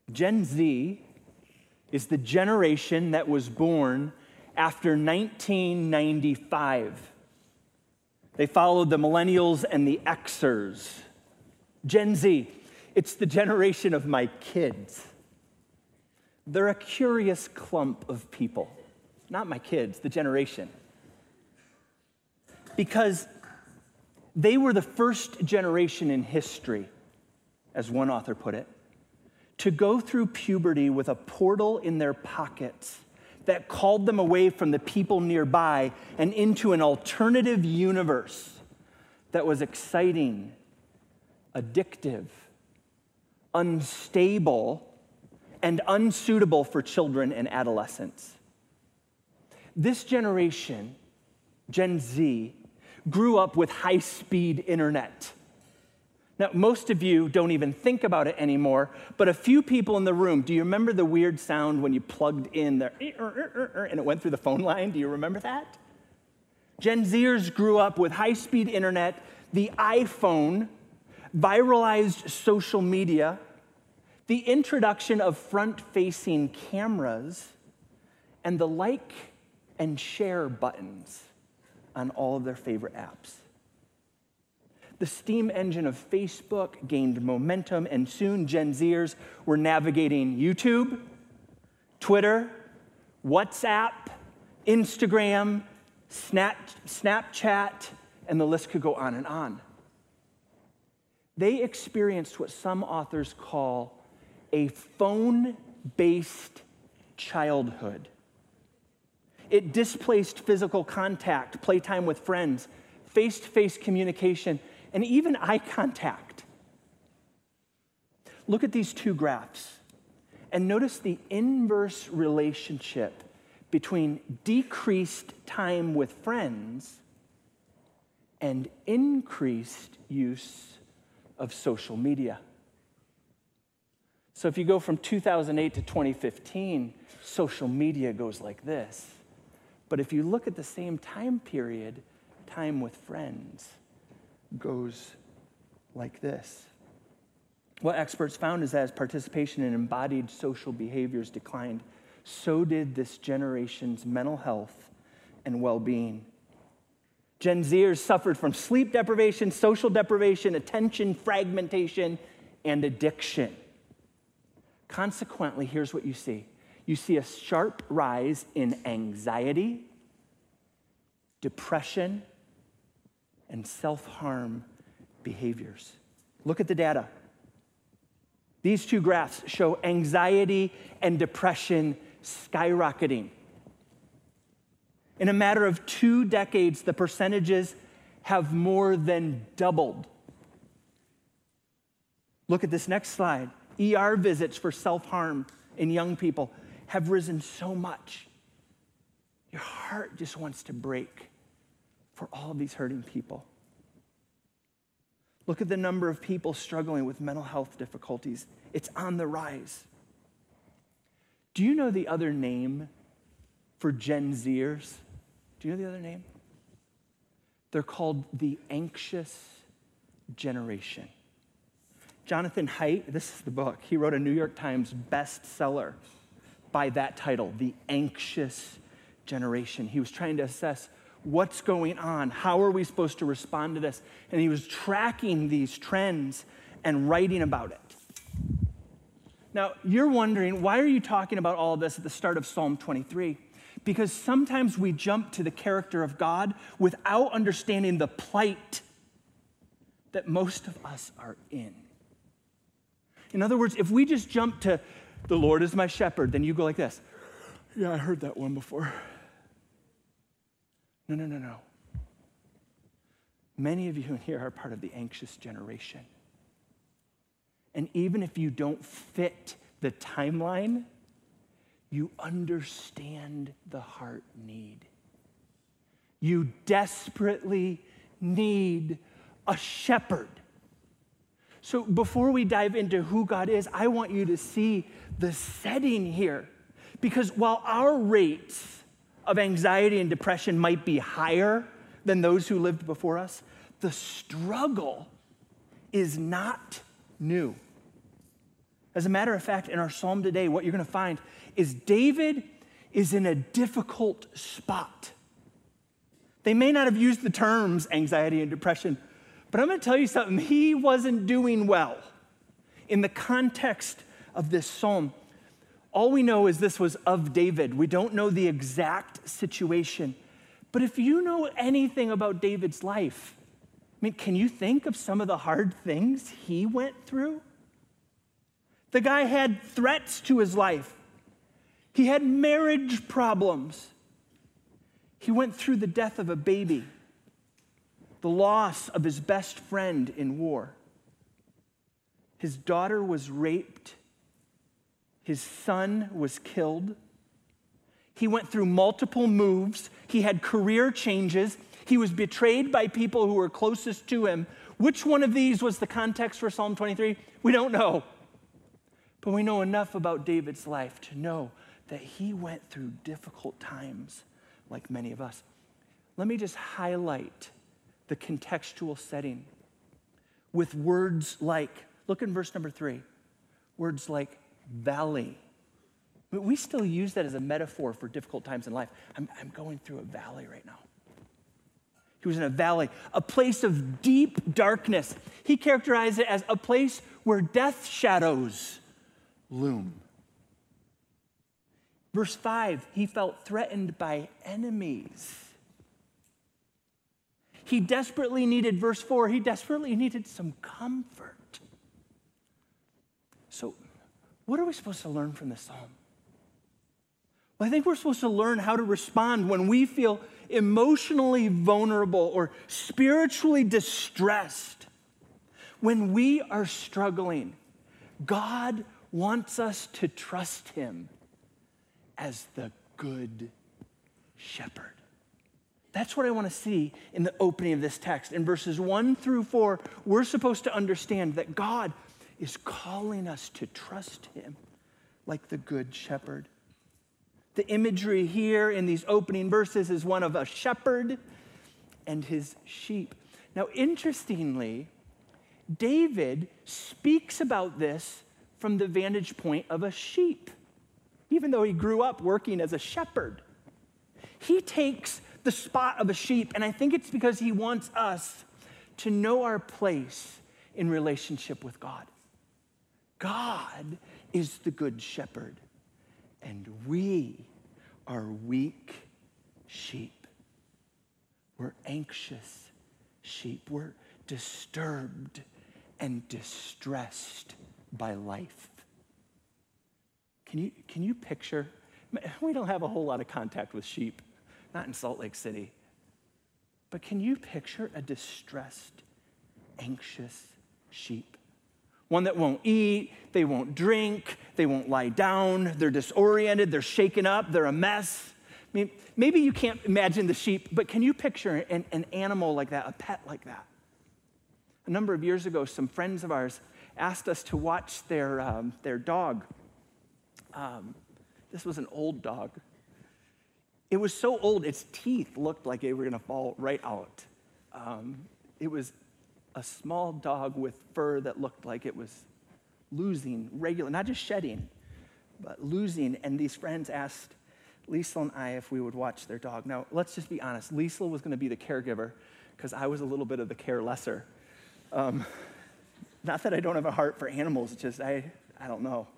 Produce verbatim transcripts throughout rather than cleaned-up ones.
Gen Z is the generation that was born after nineteen ninety-five. They followed the millennials and the Xers. Gen Z, it's the generation of my kids. They're a curious clump of people. Not my kids, the generation. Because they were the first generation in history, as one author put it, to go through puberty with a portal in their pockets that called them away from the people nearby and into an alternative universe that was exciting, addictive, unstable, and unsuitable for children and adolescents. This generation, Gen Z, grew up with high-speed internet. Now, most of you don't even think about it anymore, but a few people in the room, do you remember the weird sound when you plugged in the and it went through the phone line? Do you remember that? Gen Zers grew up with high-speed internet, the iPhone, viralized social media, the introduction of front-facing cameras, and the like and share buttons on all of their favorite apps. The steam engine of Facebook gained momentum, and soon Gen Zers were navigating YouTube, Twitter, WhatsApp, Instagram, Snap, Snapchat, and the list could go on and on. They experienced what some authors call a phone-based childhood. It displaced physical contact, playtime with friends, face-to-face communication, and even eye contact. Look at these two graphs and notice the inverse relationship between decreased time with friends and increased use of social media. So if you go from two thousand eight to twenty fifteen, social media goes like this. But if you look at the same time period, time with friends goes like this. What experts found is that as participation in embodied social behaviors declined, so did this generation's mental health and well-being. Gen Zers suffered from sleep deprivation, social deprivation, attention fragmentation, and addiction. Consequently, here's what you see. You see a sharp rise in anxiety, depression, and self-harm behaviors. Look at the data. These two graphs show anxiety and depression skyrocketing. In a matter of two decades, the percentages have more than doubled. Look at this next slide. E R visits for self-harm in young people have risen so much. Your heart just wants to break for all of these hurting people. Look at the number of people struggling with mental health difficulties. It's on the rise. Do you know the other name for Gen Zers? Do you know the other name? They're called the anxious generation. Jonathan Haidt, this is the book, he wrote a New York Times bestseller by that title, The Anxious Generation. He was trying to assess what's going on, how are we supposed to respond to this? And he was tracking these trends and writing about it. Now, you're wondering, why are you talking about all of this at the start of Psalm twenty-three? Because sometimes we jump to the character of God without understanding the plight that most of us are in. In other words, if we just jump to, the Lord is my shepherd, then you go like this. Yeah, I heard that one before. No, no, no, no. Many of you in here are part of the anxious generation. And even if you don't fit the timeline, you understand the heart need. You desperately need a shepherd. So before we dive into who God is, I want you to see the setting here. Because while our rates of anxiety and depression might be higher than those who lived before us, the struggle is not new. As a matter of fact, in our psalm today, what you're going to find is David is in a difficult spot. They may not have used the terms anxiety and depression, but I'm going to tell you something. He wasn't doing well in the context of this psalm. All we know is this was of David. We don't know the exact situation. But if you know anything about David's life, I mean, can you think of some of the hard things he went through? The guy had threats to his life. He had marriage problems. He went through the death of a baby, the loss of his best friend in war. His daughter was raped. His son was killed. He went through multiple moves. He had career changes. He was betrayed by people who were closest to him. Which one of these was the context for Psalm twenty-three? We don't know. But we know enough about David's life to know that he went through difficult times like many of us. Let me just highlight the contextual setting with words like, look in verse number three, words like valley. We still use that as a metaphor for difficult times in life. I'm, I'm going through a valley right now. He was in a valley, a place of deep darkness. He characterized it as a place where death shadows loom. Verse five, he felt threatened by enemies. He desperately needed, verse four, he desperately needed some comfort. So, what are we supposed to learn from this psalm? Well, I think we're supposed to learn how to respond when we feel emotionally vulnerable or spiritually distressed. When we are struggling, God wants us to trust him as the good shepherd. That's what I want to see in the opening of this text. In verses one through four, we're supposed to understand that God is calling us to trust him like the good shepherd. The imagery here in these opening verses is one of a shepherd and his sheep. Now, interestingly, David speaks about this from the vantage point of a sheep, even though he grew up working as a shepherd. He takes the spot of a sheep, and I think it's because he wants us to know our place in relationship with God. God is the good shepherd, and we are weak sheep. We're anxious sheep. We're disturbed and distressed by life. Can you, can you picture? We don't have a whole lot of contact with sheep, not in Salt Lake City. But can you picture a distressed, anxious sheep? One that won't eat, they won't drink, they won't lie down, they're disoriented, they're shaken up, they're a mess. I mean, maybe you can't imagine the sheep, but can you picture an, an animal like that, a pet like that? A number of years ago, some friends of ours asked us to watch their, um, their dog. Um, this was an old dog. It was so old, its teeth looked like they were gonna fall right out. Um, it was a small dog with fur that looked like it was losing regular, not just shedding, but losing. And these friends asked Liesl and I if we would watch their dog. Now, let's just be honest. Liesl was gonna be the caregiver because I was a little bit of the care lesser. Um, not that I don't have a heart for animals, it's just I, I don't know.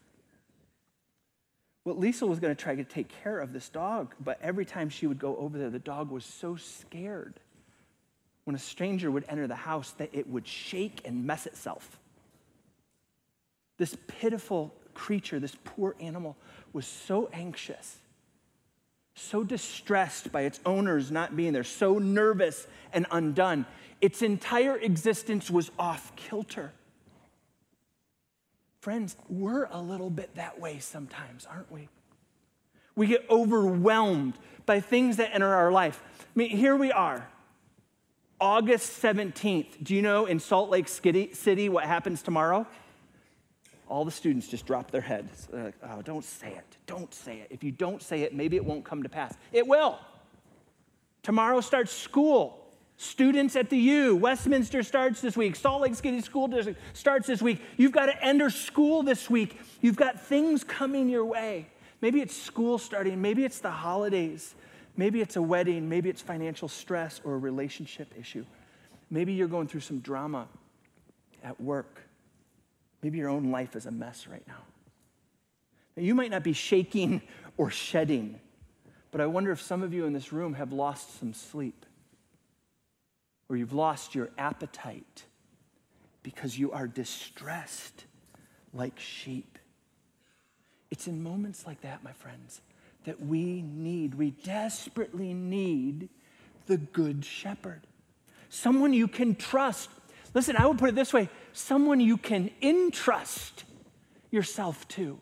Well, Liesl was gonna try to take care of this dog, but every time she would go over there, the dog was so scared when a stranger would enter the house that it would shake and mess itself. This pitiful creature, this poor animal, was so anxious, so distressed by its owners not being there, so nervous and undone. Its entire existence was off kilter. Friends, we're a little bit that way sometimes, aren't we? We get overwhelmed by things that enter our life. I mean, here we are, August seventeenth. Do you know in Salt Lake City what happens tomorrow? All the students just drop their heads. They're like, oh, don't say it. Don't say it. If you don't say it, maybe it won't come to pass. It will. Tomorrow starts school. Students at the U, Westminster starts this week. Salt Lake City School District starts this week. You've got to enter school this week. You've got things coming your way. Maybe it's school starting. Maybe it's the holidays. Maybe it's a wedding. Maybe it's financial stress or a relationship issue. Maybe you're going through some drama at work. Maybe your own life is a mess right now. Now, you might not be shaking or shedding, but I wonder if some of you in this room have lost some sleep, or you've lost your appetite because you are distressed like sheep. It's in moments like that, my friends, that we need, we desperately need the good shepherd. Someone you can trust. Listen, I would put it this way, someone you can entrust yourself to.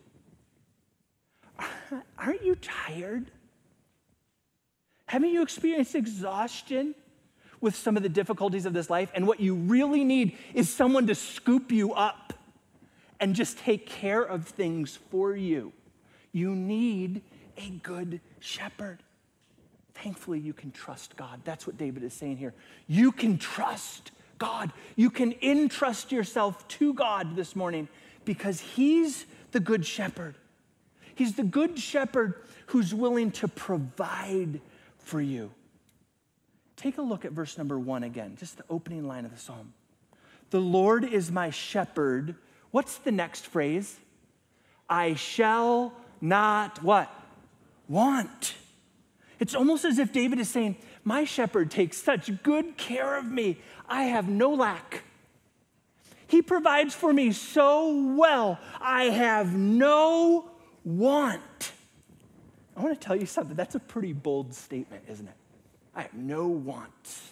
Aren't you tired? Haven't you experienced exhaustion with some of the difficulties of this life? And what you really need is someone to scoop you up and just take care of things for you. You need a good shepherd. Thankfully, you can trust God. That's what David is saying here. You can trust God. You can entrust yourself to God this morning because he's the good shepherd. He's the good shepherd who's willing to provide for you. Take a look at verse number one again, just the opening line of the psalm. The Lord is my shepherd. What's the next phrase? I shall not what? Want. It's almost as if David is saying, my shepherd takes such good care of me. I have no lack. He provides for me so well. I have no want. I want to tell you something. That's a pretty bold statement, isn't it? I have no wants.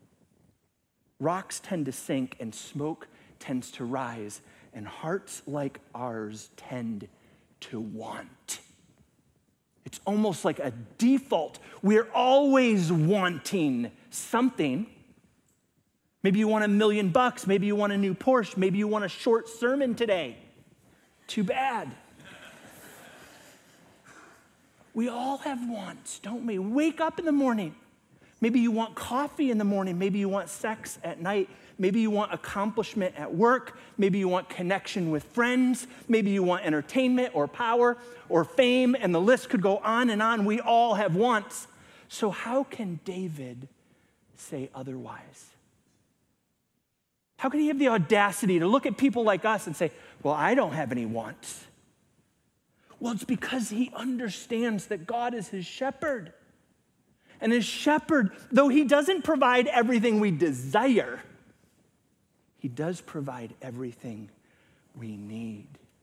Rocks tend to sink and smoke tends to rise, and hearts like ours tend to want. It's almost like a default. We're always wanting something. Maybe you want a million bucks. Maybe you want a new Porsche. Maybe you want a short sermon today. Too bad. We all have wants, don't we? Wake up in the morning. Maybe you want coffee in the morning. Maybe you want sex at night. Maybe you want accomplishment at work. Maybe you want connection with friends. Maybe you want entertainment or power or fame, and the list could go on and on. We all have wants. So how can David say otherwise? How can he have the audacity to look at people like us and say, well, I don't have any wants? Well, it's because he understands that God is his shepherd. And his shepherd, though he doesn't provide everything we desire, he does provide everything we need.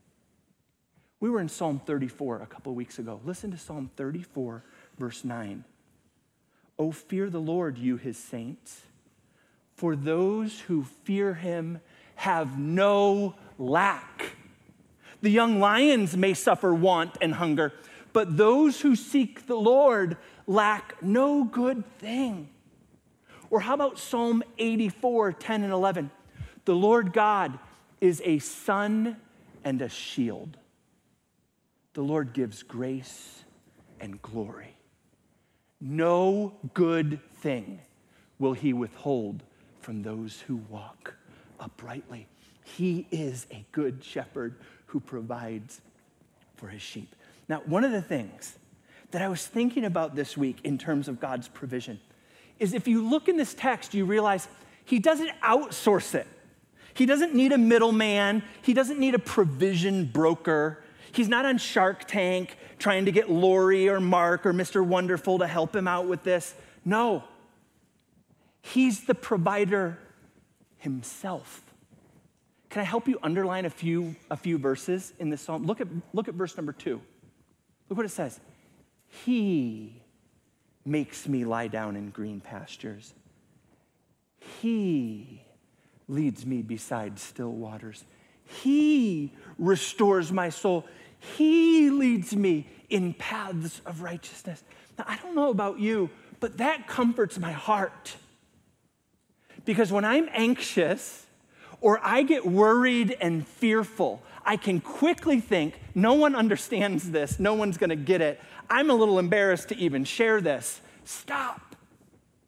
We were in Psalm thirty-four a couple of weeks ago. Listen to Psalm thirty-four, verse nine. Oh, fear the Lord, you his saints, for those who fear him have no lack. The young lions may suffer want and hunger, but those who seek the Lord lack no good thing. Or how about Psalm eighty-four, ten and eleven? The Lord God is a sun and a shield. The Lord gives grace and glory. No good thing will he withhold from those who walk uprightly. He is a good shepherd who provides for his sheep. Now, one of the things that I was thinking about this week in terms of God's provision is if you look in this text, you realize he doesn't outsource it. He doesn't need a middleman. He doesn't need a provision broker. He's not on Shark Tank trying to get Lori or Mark or Mister Wonderful to help him out with this. No. He's the provider himself. Can I help you underline a few, a few verses in this psalm? Look at, look at verse number two. Look what it says. He makes me lie down in green pastures. He leads me beside still waters. He restores my soul. He leads me in paths of righteousness. Now, I don't know about you, but that comforts my heart. Because when I'm anxious or I get worried and fearful, I can quickly think, no one understands this. No one's going to get it. I'm a little embarrassed to even share this. Stop.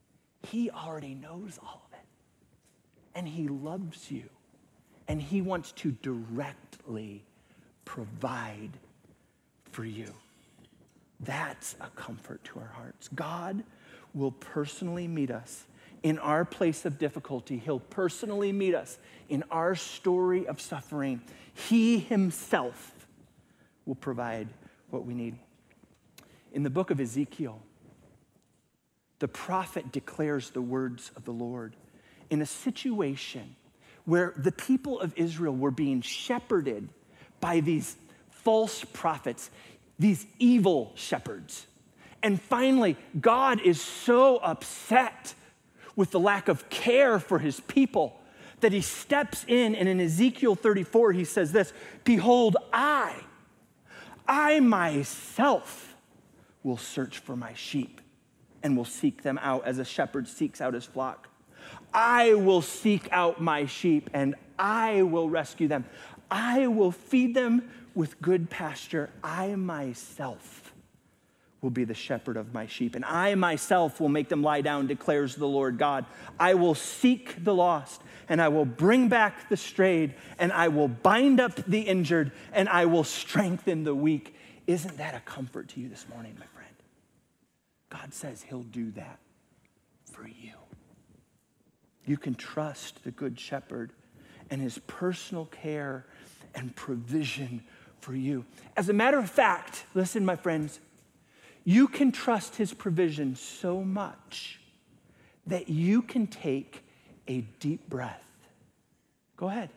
he already knows all of it. And he loves you. And he wants to directly provide for you. That's a comfort to our hearts. God will personally meet us in our place of difficulty. He'll personally meet us in our story of suffering. He himself will provide what we need. In the book of Ezekiel, the prophet declares the words of the Lord in a situation where the people of Israel were being shepherded by these false prophets, these evil shepherds. And finally, God is so upset with the lack of care for his people that he steps in, and in Ezekiel thirty-four, he says this, "Behold, I, I myself will search for my sheep and will seek them out as a shepherd seeks out his flock. I will seek out my sheep and I will rescue them. I will feed them with good pasture. I myself will be the shepherd of my sheep, and I myself will make them lie down, declares the Lord God. I will seek the lost, and I will bring back the strayed, and I will bind up the injured, and I will strengthen the weak." Isn't that a comfort to you this morning, my friend? God says he'll do that for you. You can trust the Good Shepherd and his personal care and provision for you. As a matter of fact, listen, my friends, you can trust his provision so much that you can take a deep breath. Go ahead.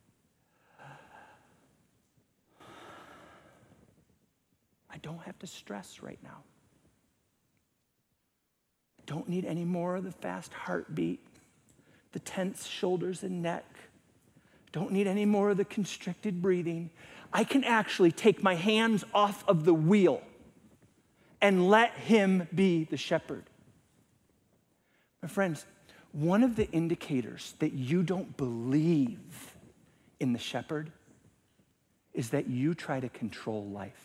I don't have to stress right now. Don't need any more of the fast heartbeat, the tense shoulders and neck. Don't need any more of the constricted breathing. I can actually take my hands off of the wheel and let him be the shepherd. My friends, one of the indicators that you don't believe in the shepherd is that you try to control life.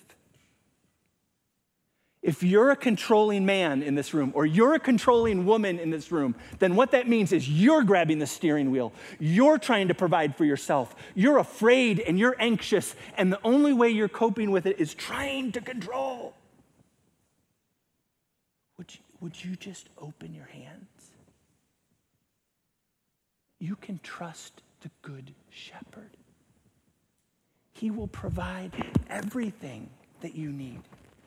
If you're a controlling man in this room, or you're a controlling woman in this room, then what that means is you're grabbing the steering wheel. You're trying to provide for yourself. You're afraid and you're anxious, and the only way you're coping with it is trying to control. Would you, would you just open your hands? You can trust the Good Shepherd. He will provide everything that you need.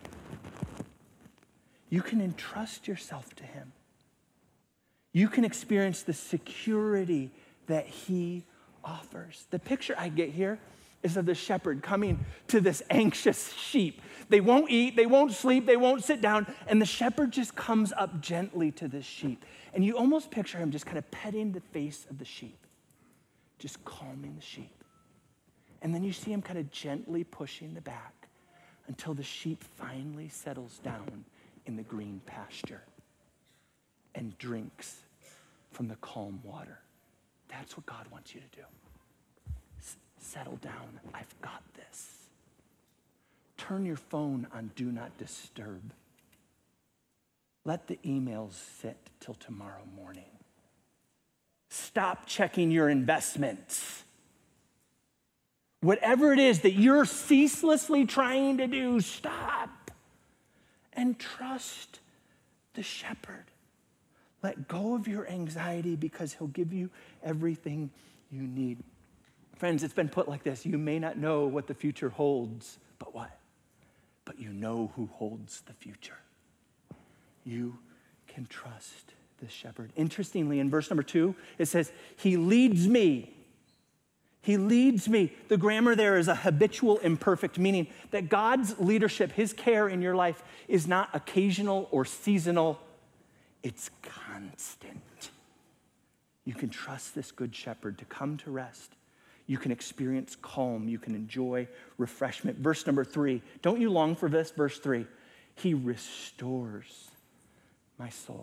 You can entrust yourself to him. You can experience the security that he offers. The picture I get here is of the shepherd coming to this anxious sheep. They won't eat, they won't sleep, they won't sit down, and the shepherd just comes up gently to this sheep. And you almost picture him just kind of petting the face of the sheep, just calming the sheep. And then you see him kind of gently pushing the back until the sheep finally settles down in the green pasture and drinks from the calm water. That's what God wants you to do. S- settle down. I've got this. Turn your phone on Do Not Disturb. Let the emails sit till tomorrow morning. Stop checking your investments. Whatever it is that you're ceaselessly trying to do, stop. And trust the shepherd. Let go of your anxiety because he'll give you everything you need. Friends, it's been put like this. You may not know what the future holds, but what? But you know who holds the future. You can trust the shepherd. Interestingly, in verse number two, it says, he leads me. He leads me. The grammar there is a habitual imperfect, meaning that God's leadership, his care in your life is not occasional or seasonal. It's constant. You can trust this Good Shepherd to come to rest. You can experience calm. You can enjoy refreshment. Verse number three. Don't you long for this? Verse three. He restores my soul.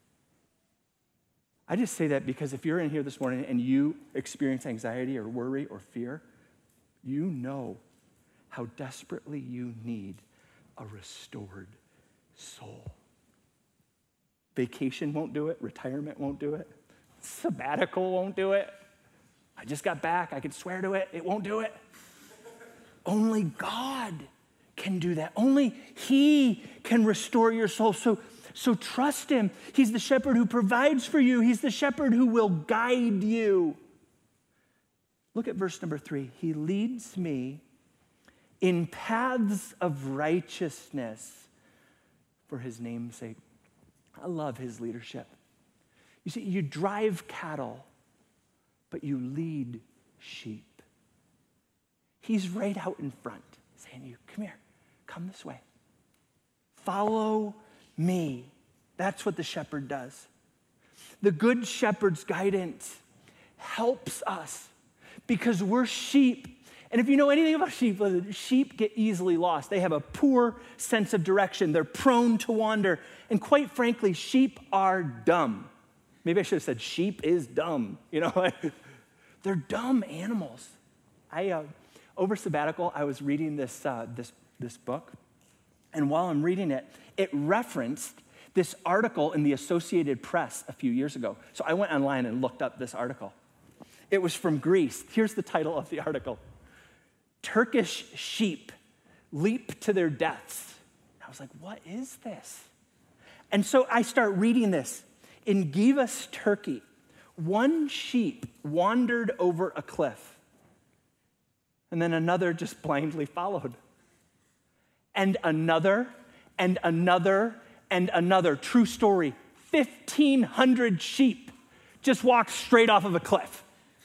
I just say that because if you're in here this morning and you experience anxiety or worry or fear, you know how desperately you need a restored soul. Vacation won't do it. Retirement won't do it. Sabbatical won't do it. I just got back. I could swear to it. It won't do it. Only God can do that. Only he can restore your soul. So, so trust him. He's the shepherd who provides for you. He's the shepherd who will guide you. Look at verse number three. He leads me in paths of righteousness for his name's sake. I love his leadership. You see, you drive cattle, but you lead sheep. He's right out in front saying to you, come here, come this way. Follow me. That's what the shepherd does. The good shepherd's guidance helps us because we're sheep. And if you know anything about sheep, sheep get easily lost. They have a poor sense of direction. They're prone to wander. And quite frankly, sheep are dumb. Maybe I should have said sheep is dumb. You know, they're dumb animals. I uh, over sabbatical, I was reading this uh, this this book, and while I'm reading it, it referenced this article in the Associated Press a few years ago. So I went online and looked up this article. It was from Greece. Here's the title of the article: Turkish sheep leap to their deaths. I was like, what is this? And so I start reading this. In Givas, Turkey, one sheep wandered over a cliff, and then another just blindly followed. And another, and another, and another. True story, fifteen hundred sheep just walked straight off of a cliff.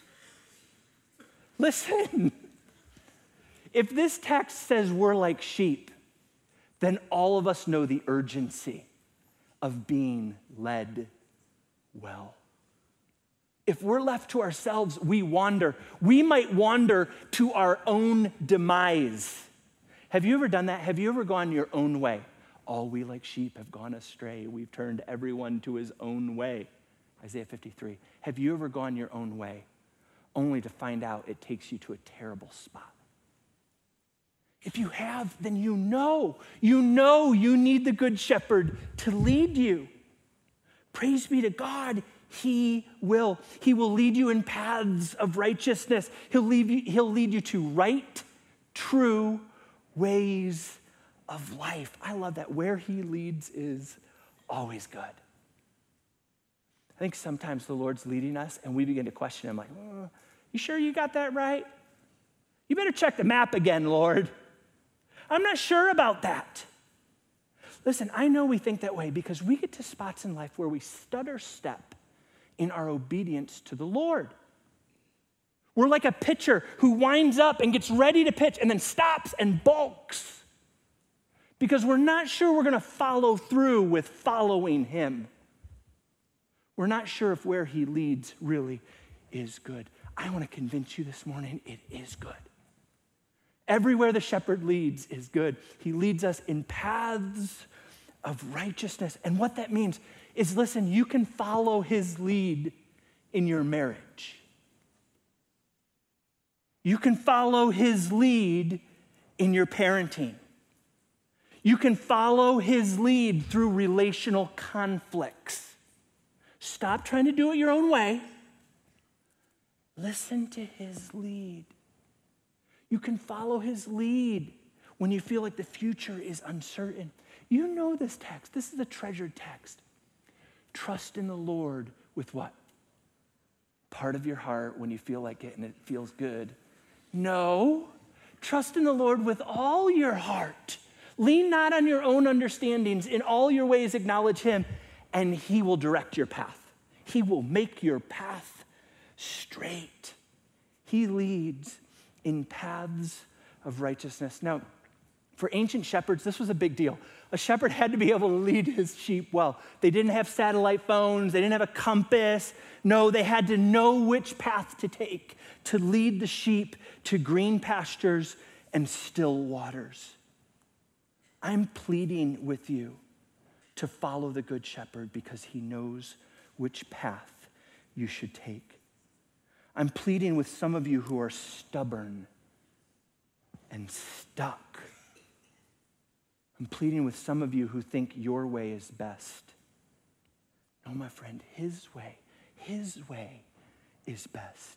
Listen, if this text says we're like sheep, then all of us know the urgency of being led well. If we're left to ourselves, we wander. We might wander to our own demise. Have you ever done that? Have you ever gone your own way? All we like sheep have gone astray. We've turned everyone to his own way. Isaiah fifty-three. Have you ever gone your own way only to find out it takes you to a terrible spot? If you have, then you know. You know you need the good shepherd to lead you. Praise be to God, he will. He will lead you in paths of righteousness. He'll lead you, he'll lead you to right, true ways of life. I love that. Where he leads is always good. I think sometimes the Lord's leading us and we begin to question him like, oh, you sure you got that right? You better check the map again, Lord. I'm not sure about that. Listen, I know we think that way because we get to spots in life where we stutter step in our obedience to the Lord. We're like a pitcher who winds up and gets ready to pitch and then stops and balks because we're not sure we're going to follow through with following him. We're not sure if where he leads really is good. I want to convince you this morning it is good. Everywhere the shepherd leads is good. He leads us in paths of righteousness. And what that means is, listen, you can follow his lead in your marriage. You can follow his lead in your parenting. You can follow his lead through relational conflicts. Stop trying to do it your own way. Listen to his lead. You can follow his lead when you feel like the future is uncertain. You know this text. This is a treasured text. Trust in the Lord with what? Part of your heart when you feel like it and it feels good. No. Trust in the Lord with all your heart. Lean not on your own understandings. In all your ways acknowledge him, and he will direct your path. He will make your path straight. He leads in paths of righteousness. Now, for ancient shepherds, this was a big deal. A shepherd had to be able to lead his sheep well. They didn't have satellite phones. They didn't have a compass. No, they had to know which path to take to lead the sheep to green pastures and still waters. I'm pleading with you to follow the good shepherd because he knows which path you should take. I'm pleading with some of you who are stubborn and stuck. I'm pleading with some of you who think your way is best. No, my friend, his way, his way is best.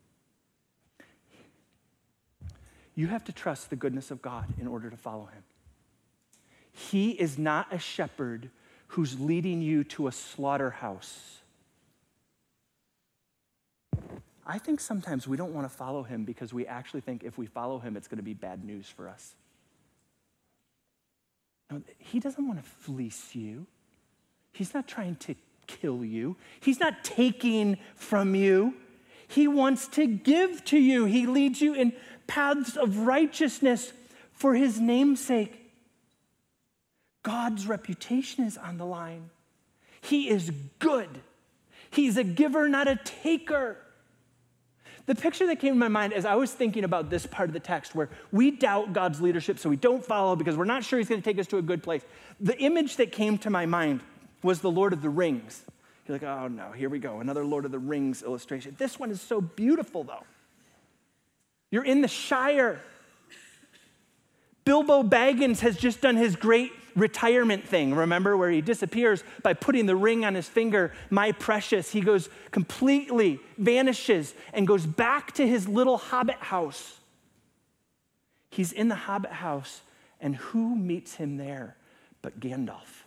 You have to trust the goodness of God in order to follow him. He is not a shepherd who's leading you to a slaughterhouse. I think sometimes we don't want to follow him because we actually think if we follow him, it's going to be bad news for us. No, he doesn't want to fleece you. He's not trying to kill you. He's not taking from you. He wants to give to you. He leads you in paths of righteousness for his name's sake. God's reputation is on the line. He is good. He's a giver, not a taker. The picture that came to my mind as I was thinking about this part of the text where we doubt God's leadership, so we don't follow because we're not sure he's going to take us to a good place. The image that came to my mind was the Lord of the Rings. You're like, oh no, here we go, another Lord of the Rings illustration. This one is so beautiful though. You're in the Shire. Bilbo Baggins has just done his great retirement thing, remember, where he disappears by putting the ring on his finger, my precious. He goes completely, vanishes, and goes back to his little hobbit house. He's in the hobbit house, and who meets him there but Gandalf?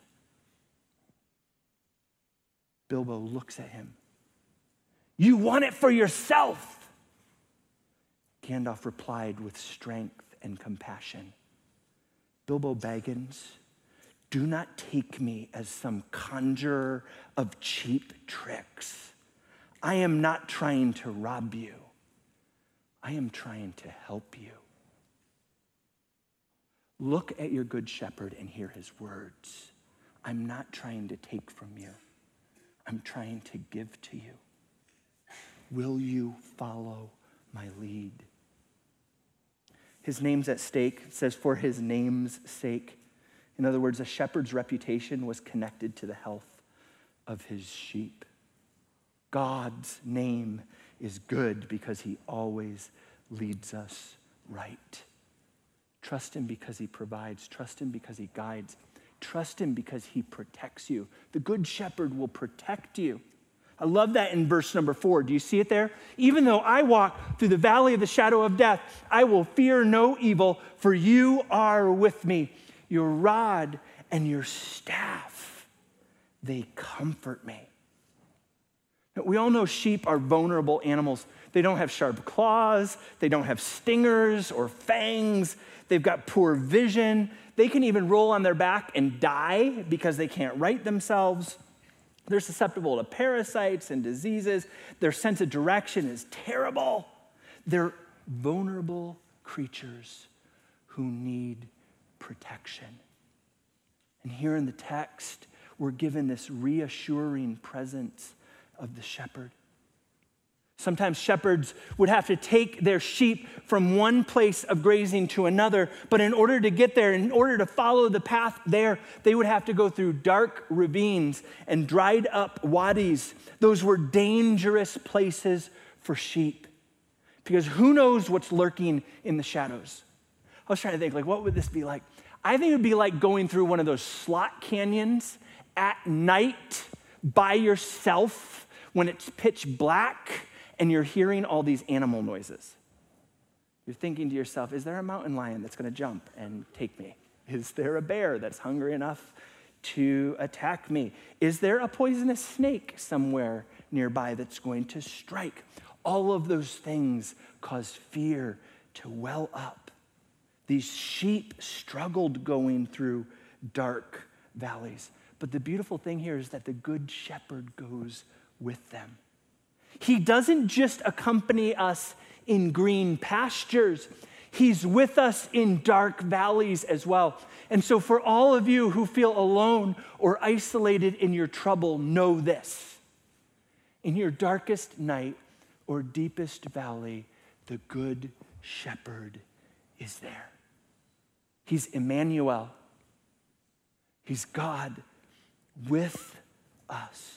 Bilbo looks at him. You want it for yourself. Gandalf replied with strength and compassion. Bilbo Baggins, do not take me as some conjurer of cheap tricks. I am not trying to rob you. I am trying to help you. Look at your good shepherd and hear his words. I'm not trying to take from you. I'm trying to give to you. Will you follow my lead? His name's at stake. It says, for his name's sake. In other words, a shepherd's reputation was connected to the health of his sheep. God's name is good because he always leads us right. Trust him because he provides. Trust him because he guides. Trust him because he protects you. The good shepherd will protect you. I love that in verse number four. Do you see it there? Even though I walk through the valley of the shadow of death, I will fear no evil, for you are with me. Your rod and your staff, they comfort me. Now, we all know sheep are vulnerable animals. They don't have sharp claws. They don't have stingers or fangs. They've got poor vision. They can even roll on their back and die because they can't right themselves. They're susceptible to parasites and diseases. Their sense of direction is terrible. They're vulnerable creatures who need protection. And here in the text, we're given this reassuring presence of the shepherd. Sometimes shepherds would have to take their sheep from one place of grazing to another, but in order to get there, in order to follow the path there, they would have to go through dark ravines and dried up wadis. Those were dangerous places for sheep because who knows what's lurking in the shadows. I was trying to think, like, what would this be like? I think it would be like going through one of those slot canyons at night by yourself when it's pitch black and you're hearing all these animal noises. You're thinking to yourself, is there a mountain lion that's going to jump and take me? Is there a bear that's hungry enough to attack me? Is there a poisonous snake somewhere nearby that's going to strike? All of those things cause fear to well up. These sheep struggled going through dark valleys. But the beautiful thing here is that the good shepherd goes with them. He doesn't just accompany us in green pastures. He's with us in dark valleys as well. And so for all of you who feel alone or isolated in your trouble, know this. In your darkest night or deepest valley, the good shepherd is there. He's Emmanuel. He's God with us.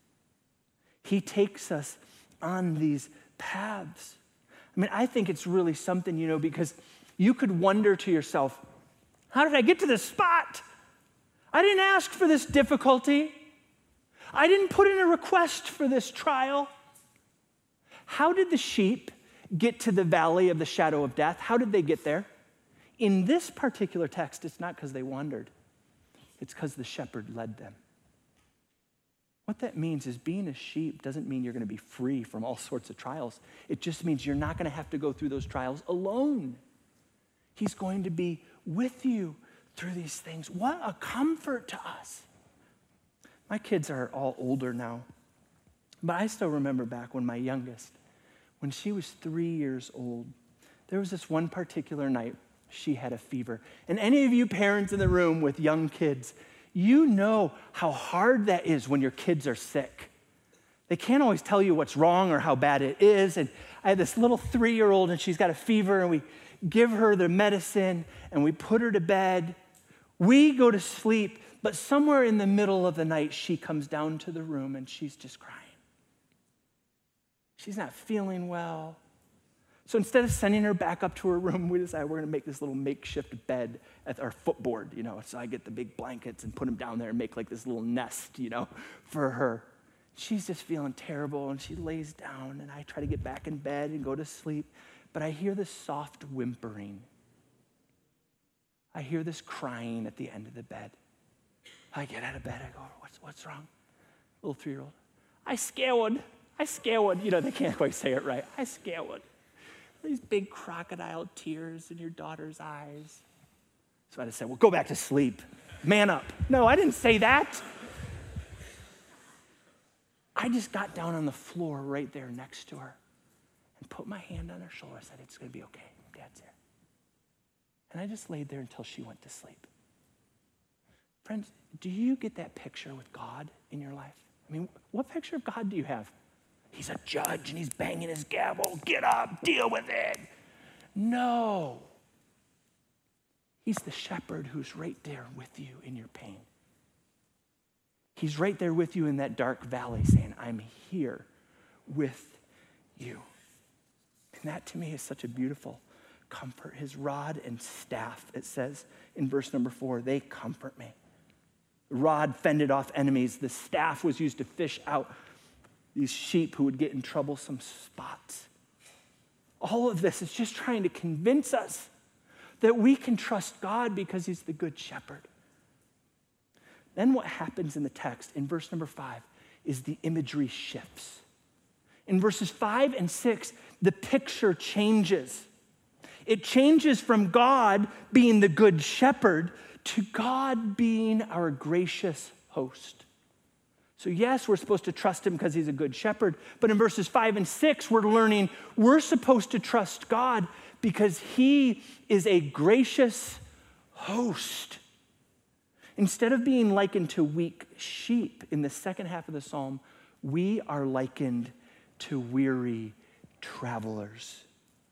He takes us on these paths. I mean, I think it's really something, you know, because you could wonder to yourself, how did I get to this spot? I didn't ask for this difficulty. I didn't put in a request for this trial. How did the sheep get to the valley of the shadow of death? How did they get there? In this particular text, it's not because they wandered. It's because the shepherd led them. What that means is being a sheep doesn't mean you're going to be free from all sorts of trials. It just means you're not going to have to go through those trials alone. He's going to be with you through these things. What a comfort to us. My kids are all older now, but I still remember back when my youngest, when she was three years old, there was this one particular night she had a fever. And any of you parents in the room with young kids, you know how hard that is when your kids are sick. They can't always tell you what's wrong or how bad it is. And I had this little three-year-old, and she's got a fever, and we give her the medicine, and we put her to bed. We go to sleep, but somewhere in the middle of the night, she comes down to the room, and she's just crying. She's not feeling well. So instead of sending her back up to her room, we decided we're going to make this little makeshift bed at our footboard, you know. So I get the big blankets and put them down there and make like this little nest, you know, for her. She's just feeling terrible, and she lays down, and I try to get back in bed and go to sleep. But I hear this soft whimpering. I hear this crying at the end of the bed. I get out of bed. I go, what's, what's wrong? Little three-year-old. I scared. I scared. You know, they can't quite say it right. I scared. These big crocodile tears in your daughter's eyes. So I just said, well, go back to sleep. Man up. No, I didn't say that. I just got down on the floor right there next to her and put my hand on her shoulder. I said, it's going to be okay. Dad's here. And I just laid there until she went to sleep. Friends, do you get that picture with God in your life? I mean, what picture of God do you have? He's a judge and he's banging his gavel. Get up, deal with it. No. He's the shepherd who's right there with you in your pain. He's right there with you in that dark valley saying, I'm here with you. And that to me is such a beautiful comfort. His rod and staff, it says in verse number four, they comfort me. The rod fended off enemies. The staff was used to fish out these sheep who would get in troublesome spots. All of this is just trying to convince us that we can trust God because he's the good shepherd. Then what happens in the text in verse number five is the imagery shifts. In verses five and six, the picture changes. It changes from God being the good shepherd to God being our gracious host. So yes, we're supposed to trust him because he's a good shepherd, but in verses five and six, we're learning we're supposed to trust God because he is a gracious host. Instead of being likened to weak sheep in the second half of the psalm, we are likened to weary travelers.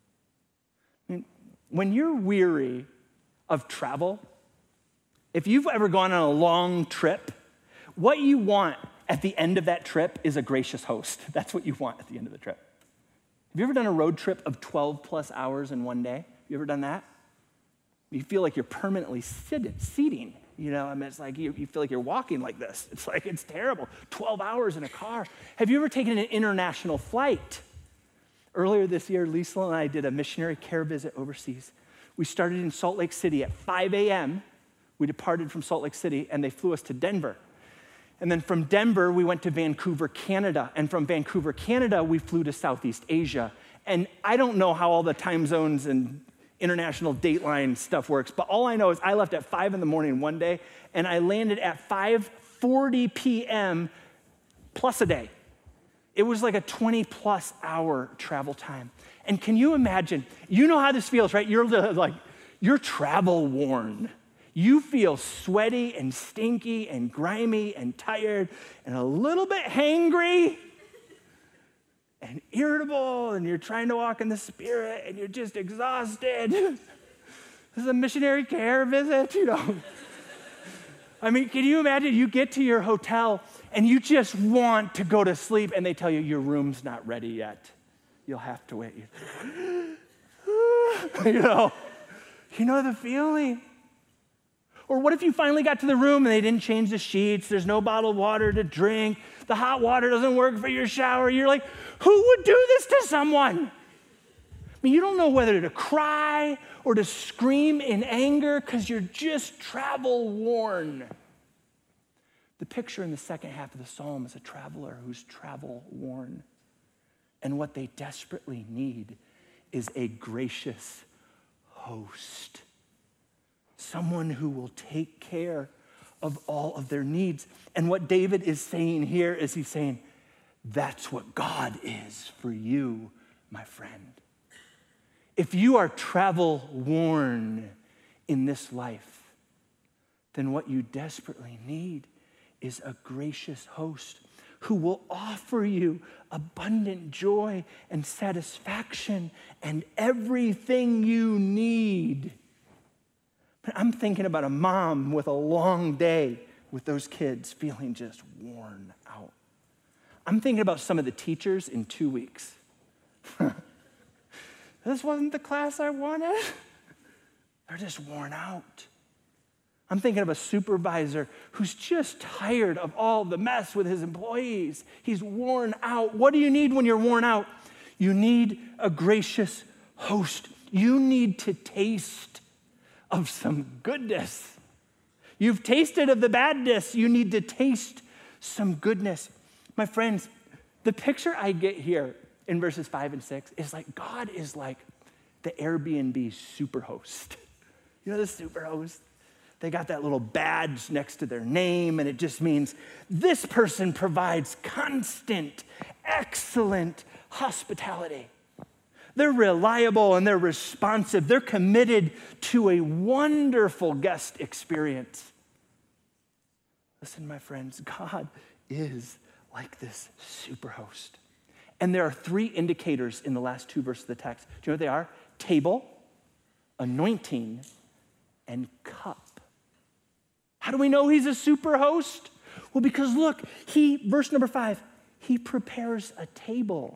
I mean, when you're weary of travel, if you've ever gone on a long trip, what you want at the end of that trip is a gracious host. That's what you want at the end of the trip. Have you ever done a road trip of twelve plus hours in one day? You ever done that? You feel like you're permanently sitting, seating. You know, I mean, it's like you, you feel like you're walking like this. It's like, it's terrible. twelve hours in a car. Have you ever taken an international flight? Earlier this year, Lisa and I did a missionary care visit overseas. We started in Salt Lake City at five a.m. We departed from Salt Lake City, and they flew us to Denver. And then from Denver, we went to Vancouver, Canada. And from Vancouver, Canada, we flew to Southeast Asia. And I don't know how all the time zones and international dateline stuff works, but all I know is I left at five in the morning one day, and I landed at five forty p.m. plus a day. It was like a twenty plus hour travel time. And can you imagine, you know how this feels, right? You're like, you're travel worn. You feel sweaty and stinky and grimy and tired and a little bit hangry and irritable, and you're trying to walk in the Spirit, and you're just exhausted. This is a missionary care visit, you know. I mean, can you imagine you get to your hotel, and you just want to go to sleep, and they tell you your room's not ready yet. You'll have to wait. You know, you know the feeling. Or what if you finally got to the room and they didn't change the sheets? There's no bottled water to drink. The hot water doesn't work for your shower. You're like, who would do this to someone? I mean, you don't know whether to cry or to scream in anger because you're just travel worn. The picture in the second half of the psalm is a traveler who's travel worn. And what they desperately need is a gracious host. Someone who will take care of all of their needs. And what David is saying here is he's saying, that's what God is for you, my friend. If you are travel worn in this life, then what you desperately need is a gracious host who will offer you abundant joy and satisfaction and everything you need. But I'm thinking about a mom with a long day with those kids feeling just worn out. I'm thinking about some of the teachers in two weeks. This wasn't the class I wanted. They're just worn out. I'm thinking of a supervisor who's just tired of all the mess with his employees. He's worn out. What do you need when you're worn out? You need a gracious host. You need to taste of some goodness. You've tasted of the badness. You need to taste some goodness. My friends, the picture I get here in verses five and six is like God is like the Airbnb superhost. You know the superhost? They got that little badge next to their name, and it just means this person provides constant, excellent hospitality. They're reliable and they're responsive. They're committed to a wonderful guest experience. Listen, my friends, God is like this superhost. And there are three indicators in the last two verses of the text. Do you know what they are? Table, anointing, and cup. How do we know he's a super host? Well, because look, he, verse number five, he prepares a table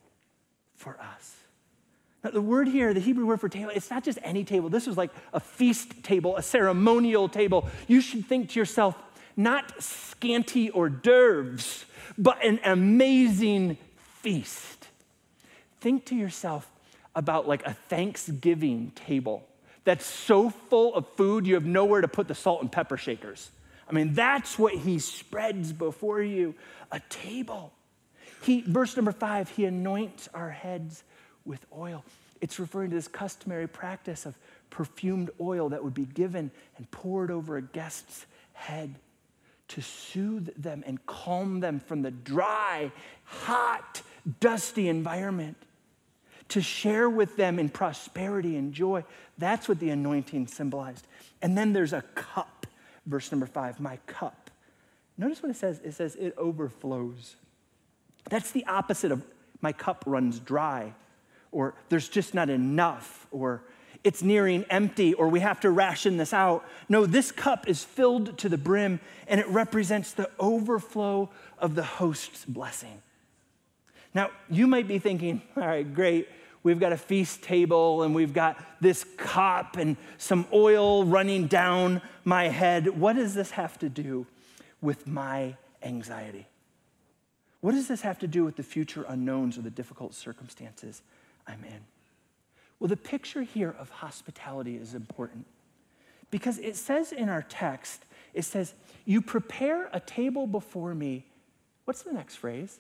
for us. Now, the word here, the Hebrew word for table, it's not just any table. This was like a feast table, a ceremonial table. You should think to yourself, not scanty hors d'oeuvres, but an amazing feast. Think to yourself about like a Thanksgiving table that's so full of food you have nowhere to put the salt and pepper shakers. I mean, that's what he spreads before you, a table. He, verse number five, he anoints our heads with oil. It's referring to this customary practice of perfumed oil that would be given and poured over a guest's head to soothe them and calm them from the dry, hot, dusty environment, to share with them in prosperity and joy. That's what the anointing symbolized. And then there's a cup, verse number five, my cup. Notice what it says. It says it overflows. That's the opposite of my cup runs dry, or there's just not enough, or it's nearing empty, or we have to ration this out. No, this cup is filled to the brim, and it represents the overflow of the host's blessing. Now, you might be thinking, all right, great. We've got a feast table, and we've got this cup and some oil running down my head. What does this have to do with my anxiety? What does this have to do with the future unknowns or the difficult circumstances I'm in? Well, the picture here of hospitality is important because it says in our text, it says, you prepare a table before me. What's the next phrase?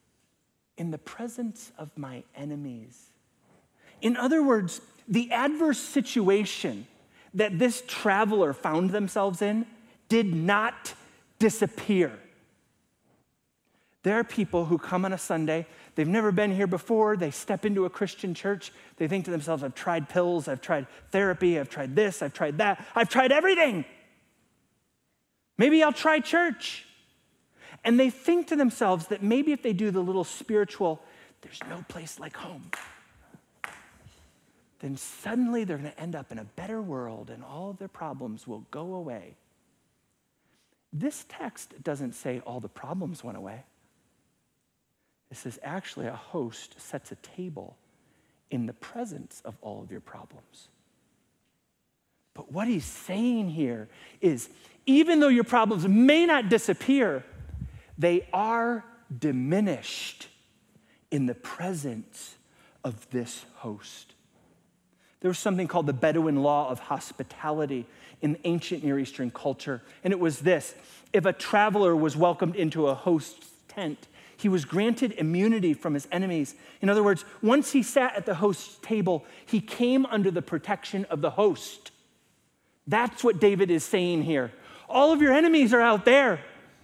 In the presence of my enemies. In other words, the adverse situation that this traveler found themselves in did not disappear. There are people who come on a Sunday, they've never been here before, they step into a Christian church, they think to themselves, I've tried pills, I've tried therapy, I've tried this, I've tried that, I've tried everything. Maybe I'll try church. And they think to themselves that maybe if they do the little spiritual, there's no place like home, then suddenly they're going to end up in a better world and all of their problems will go away. This text doesn't say all the problems went away. It says actually a host sets a table in the presence of all of your problems. But what he's saying here is, even though your problems may not disappear, they are diminished in the presence of this host. There was something called the Bedouin law of hospitality in ancient Near Eastern culture. And it was this: if a traveler was welcomed into a host's tent, he was granted immunity from his enemies. In other words, once he sat at the host's table, he came under the protection of the host. That's what David is saying here. All of your enemies are out there.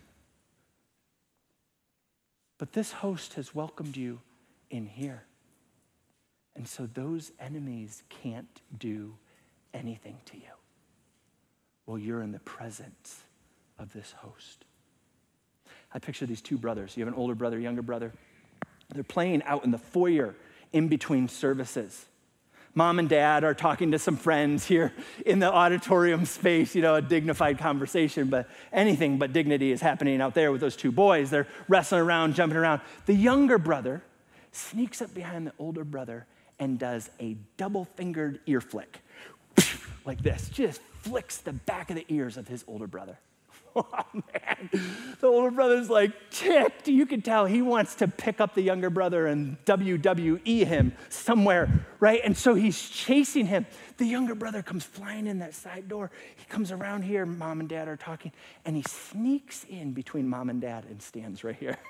But this host has welcomed you in here. And so those enemies can't do anything to you. Well, you're in the presence of this host. I picture these two brothers. You have an older brother, younger brother. They're playing out in the foyer in between services. Mom and dad are talking to some friends here in the auditorium space, you know, a dignified conversation, but anything but dignity is happening out there with those two boys. They're wrestling around, jumping around. The younger brother sneaks up behind the older brother and does a double-fingered ear flick, like this, just flicks the back of the ears of his older brother. Oh, man. The older brother's like ticked. You can tell he wants to pick up the younger brother and W W E him somewhere, right? And so he's chasing him. The younger brother comes flying in that side door. He comes around here. Mom and dad are talking, and he sneaks in between mom and dad and stands right here.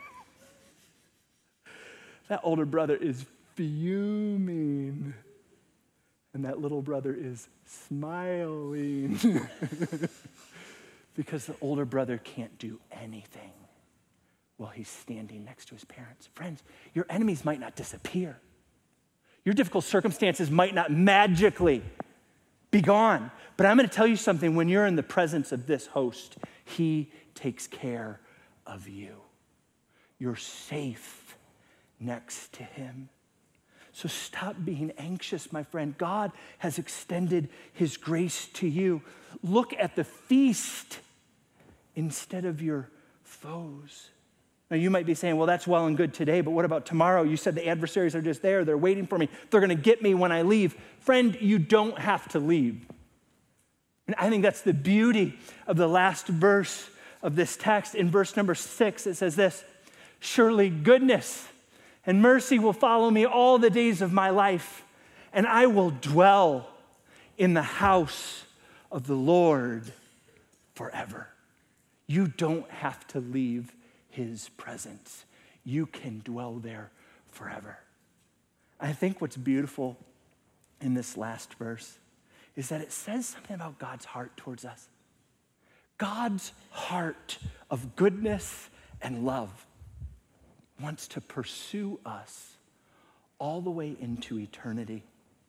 That older brother is fuming, and that little brother is smiling. Because the older brother can't do anything while he's standing next to his parents. Friends, your enemies might not disappear. Your difficult circumstances might not magically be gone. But I'm going to tell you something. When you're in the presence of this host, he takes care of you. You're safe next to him. So stop being anxious, my friend. God has extended his grace to you. Look at the feast instead of your foes. Now, you might be saying, well, that's well and good today, but what about tomorrow? You said the adversaries are just there. They're waiting for me. They're going to get me when I leave. Friend, you don't have to leave. And I think that's the beauty of the last verse of this text. In verse number six, it says this: surely goodness and mercy will follow me all the days of my life, and I will dwell in the house of the Lord forever. You don't have to leave his presence. You can dwell there forever. I think what's beautiful in this last verse is that it says something about God's heart towards us. God's heart of goodness and love wants to pursue us all the way into eternity.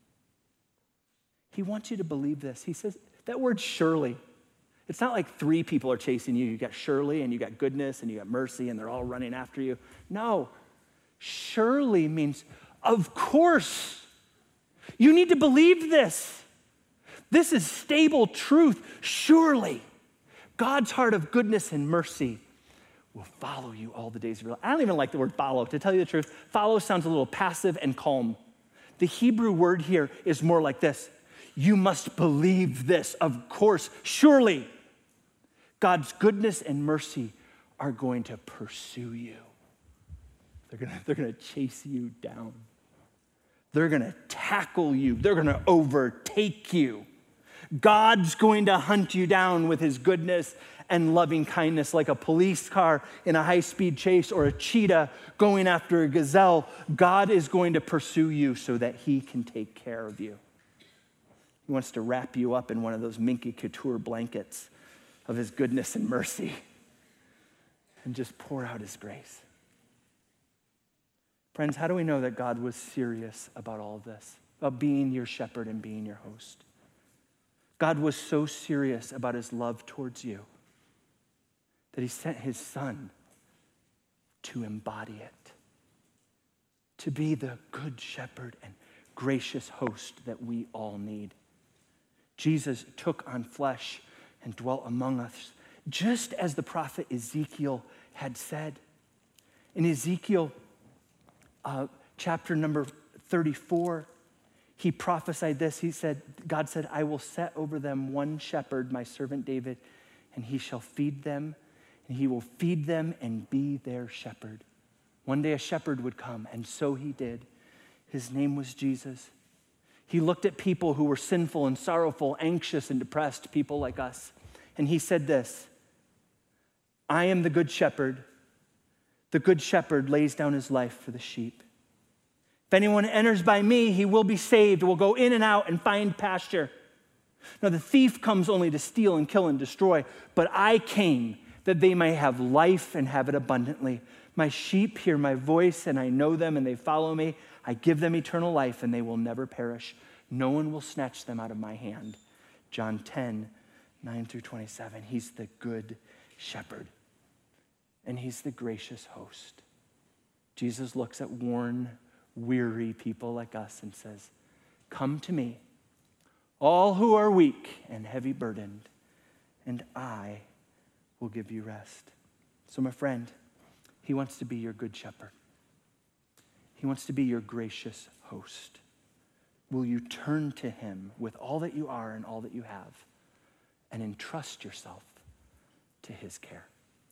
He wants you to believe this. He says, that word surely, it's not like three people are chasing you. You got surely, and you got goodness, and you got mercy, and they're all running after you. No, surely means of course. You need to believe this. This is stable truth. Surely, God's heart of goodness and mercy will follow you all the days of your life. I don't even like the word follow. To tell you the truth, follow sounds a little passive and calm. The Hebrew word here is more like this: you must believe this, of course, surely. God's goodness and mercy are going to pursue you. They're gonna, they're gonna chase you down. They're gonna tackle you. They're gonna overtake you. God's going to hunt you down with his goodness and loving kindness, like a police car in a high-speed chase or a cheetah going after a gazelle. God is going to pursue you so that he can take care of you. He wants to wrap you up in one of those Minky Couture blankets of his goodness and mercy and just pour out his grace. Friends, how do we know that God was serious about all of this, about being your shepherd and being your host? God was so serious about his love towards you that he sent his son to embody it, to be the good shepherd and gracious host that we all need. Jesus took on flesh and dwelt among us, just as the prophet Ezekiel had said. In Ezekiel uh, chapter number thirty-four, he prophesied this. He said, God said, I will set over them one shepherd, my servant David, and he shall feed them, and he will feed them and be their shepherd. One day a shepherd would come, and so he did. His name was Jesus. He looked at people who were sinful and sorrowful, anxious and depressed, people like us, and he said this, I am the good shepherd. The good shepherd lays down his life for the sheep. If anyone enters by me, he will be saved, will go in and out and find pasture. Now the thief comes only to steal and kill and destroy, but I came that they may have life and have it abundantly. My sheep hear my voice, and I know them, and they follow me. I give them eternal life, and they will never perish. No one will snatch them out of my hand. John ten, nine through twenty-seven. He's the good shepherd, and he's the gracious host. Jesus looks at worn, weary people like us and says, come to me, all who are weak and heavy burdened, and I will give you rest. So my friend, he wants to be your good shepherd. He wants to be your gracious host. Will you turn to him with all that you are and all that you have and entrust yourself to his care?